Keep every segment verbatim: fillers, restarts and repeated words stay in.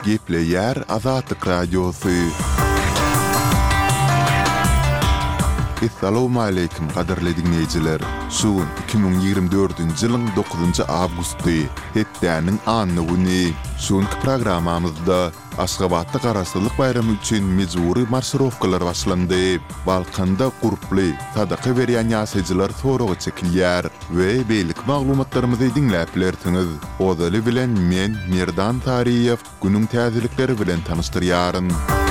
Gepleyer Azatlyk Radiosu. Assalamu alaykum qadarly dinleyijiler. Şuun iki bin ýygrimi dördünji ýylyň dokuzynjy awgusty, hepdäniň anny güni. Şuňky programmamyzda Aşgabatda Garaşsyzlyk bayramy üçin mejburi marşrowkalar başlandy. Balkanda guruply sadaqa berýän ýaşaýjylar soragy çekilýär we beýlik maglumatlarymyzy dinläp bilersiňiz. Odaly bilen men Merdan Tariýew günüň täzelikleri bilen tanıştyrýaryn.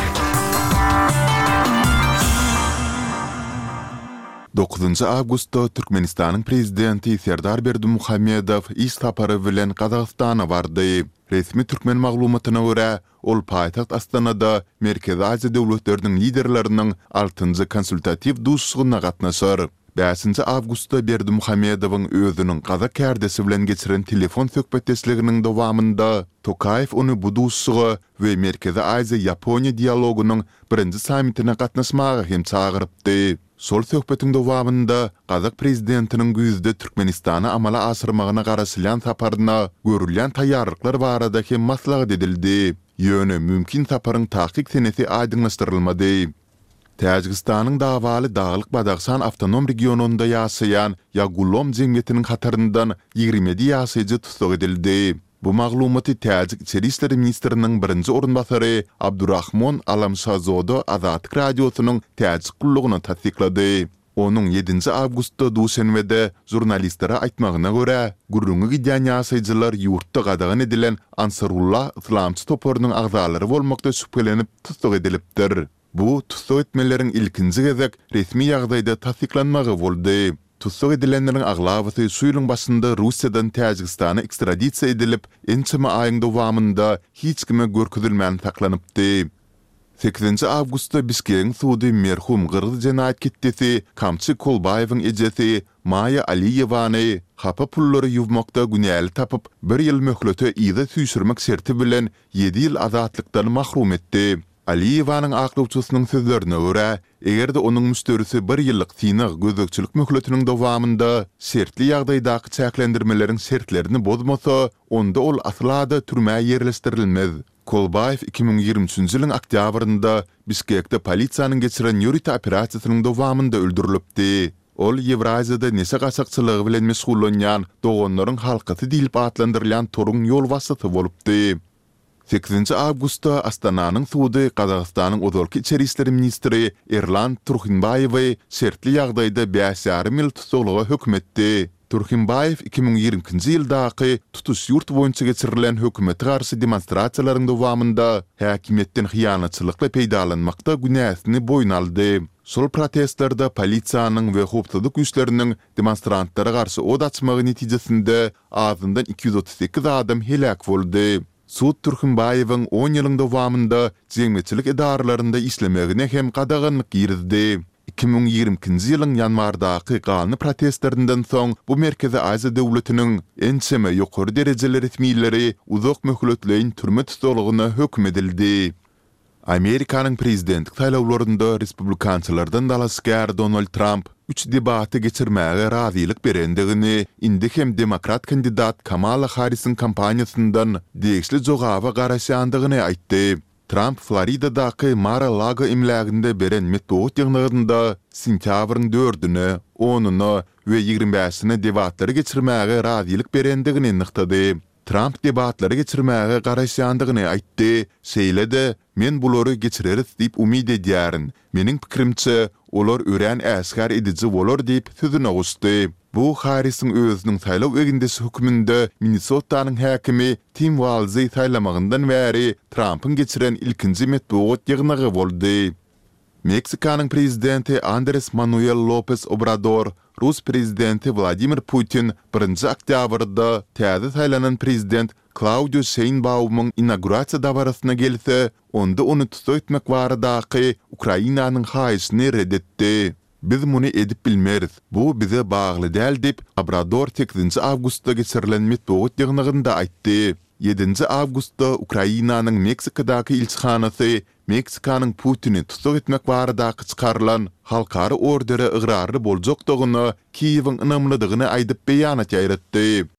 dokuzynjy awgustda Türkmenistanyň prezidenti Serdar Berdimuhammedow iş tapary bilen Gazagstana bardy. Resmi türkmen maglumatyna görä, ol paýtaxt Astanada Merkezi Aziýa döwletleriniň liderleriniň altyncı konsultativ duşsugyna gatnaşar. beşinji awgustda Berdimuhammedowyň özüniň Gazak kärdesi bilen geçiren telefon söhbetdeşliginiň dowamında Tokayew onu bu duşsugy we Merkezi Aziýa Ýaponiýa dialogunyň birinji sammitine gatnaşmagy hem çagyrypdy. Sol söhbetiň dowamında Gazak prezidentiniň güýzde Türkmenistany amala asyrmagyna garaşylan saparyna görülýän taýýarlyklar barada hem maslahat edildi. Ýöne mümkin saparyň taýyk senesi aýdynlaşdyrylmady. Täjikistanyň dawaly Dağlyk Badaxşan awtonom regionunda ýaşaýan Ýagulom jemgyýetiniň hataryndan ýygrimi ýaşaýjy tutsak edildi. Bu maglumaty Täjik içeri işler ministriniň birinji orunbasary Abdurrahman Alamşahzoda Azatlyk Radiosynyň Täjik gullugyna tasdiklady. Onun yedinji awgustda Duşanbede jurnalistlere aýtmagyna görä, gurrungy gidýän ýaşaýjylar ýurtda gadagan edilen Ansarullah Islamçy toparynyň agzalary bolmakda şüphelenip tutsak edilipdir. Bu tutsak etmeleriň ilkinji gezek resmi ýagdaýda tasdiklanmagy boldy. Tutsak edilenlerin aglawaty şu ýylyň başynda Russiýadan Täjikistana ekstradisiýa edilip, ençeme aýyň dowamında hiç kime görkezilmän saklanypdy. sekizinji awgustda Bişkeň sudy merhum Gyrgyz jenaýat ketdesi Kamçy Kolbaýewiň ejesi Maya Aliyewany hapa pullary ýuwmakda günäli tapyp bir ýyl möhlete ýyza süýşürmek şerti bilen ýedi ýyl azatlykdan mahrum etdi. Aliyewanyň aklawçysynyň sözlerine görä, egerde onuň müsterisi bir ýyllyk synyk gözekçilik möhletiniň dowamında şertli ýagdaýdaky çäklendirmeleriň şertlerini bozmasa, onda ol aslada türmäge ýerleşdirilmez. Kolbaýew iki bin ýygrimi üçinji ýylyň oktýabrynda Bişkekde polisiýanyň geçiren ýörüt operasiýasynyň dowamında öldürilipdi. Ol Ýewraziýada nese gaçakçylygy bilen meşgullanýan dogonlaryň halkasy diýilip atlandyrylýan torun ýol wasaty bolupdy. sekizinji awgustda Astananyň sudy Gazagstanyň Ozalky içeri işleri ministri Erlan Turhinbayewy şertli ýagdaýda beş ýarym ýyl tutukluga hökm etdi. Turhinbayew iki bin ýigrimkinji ýyldaky tutuş ýurt boýunça geçirilen hökümete garşy demonstrasiýalaryň dowamında häkimetden hyýanatçylykla peýdalanmakda günäsini boýun aldy. Sol protestlarda polisiýanyň we howpsuzlyk güýçleriniň demonstrantlara garşy od açmagy netijesinde azyndan iki yüz otuz sekiz adam helak boldy. Sud Turhinbayewiň on ýylyň dowamında jemgyýetçilik idaralarynda işlemegine hem gadaganlyk girdi. iki bin ýigrimkinji ýylyň ýanwardaky gany protestlerinden soň bu Merkezi Aziýa döwletiniň ençeme ýokary derejeli resmiýetleri uzak möhletleýin türme tutulugyna hökm edildi. Amerikanyň prezidentlik saýlawlarynda respublikançylardan dalaşgär Donald Trump üç debaty geçirmäge razylyk berendigini, indi hem demokrat kandidat Kamala Harris'in kampaniýasyndan degişli jogaba garaşandygyny aýtdy. Trump Floridadaky Mar-a-Lago imlaginde beren metbuat ýygnygynda sentýabryň dördüne, onuny we ýygrimi beşine debatlary geçirmäge razylyk berendigini nyktady. Trump debatlary geçirmäge garaşandygyny aýtdy. Şeýle-de men bulary geçireris diýip umyd edýärin. Meniň pikirimçe olar ören äsgär edici bolar diýip sözüne guşdy. Bu Harris'in özüniň saýlaw egindesi hükmünde Minnesotanyň häkimi Tim Walz'y saýlamagyndan bäri Trump'yň geçiren ilkinji metbuat ýygnagy boldy. Meksikanyň prezidenti Andrés Manuel López Obrador, Rus prezidenti Vladimir Putin birinji oktýabrda täze saýlanan prezident Claudio Sheinbaum'yň inaugurasiýa dabarasyna gelse, onda onu tutsak etmek baradaky Ukrainanyň haýyşyny reddetdi. Biz muny edip bilmeris. Bu bize bagly däl dip Obrador sekizinji awgustda geçirilen metbuat ýygnygynda aýtdy. yedinji awgustda Ukrainanyň Meksikadaky ilçihanasy Meksikanyň Putini tutsak etmek baradaky çykarylan halkary ordere ıgrarly boljakdygyny Kiýewiň ynamlydygyny aýdyp beýanat ýaýratdy.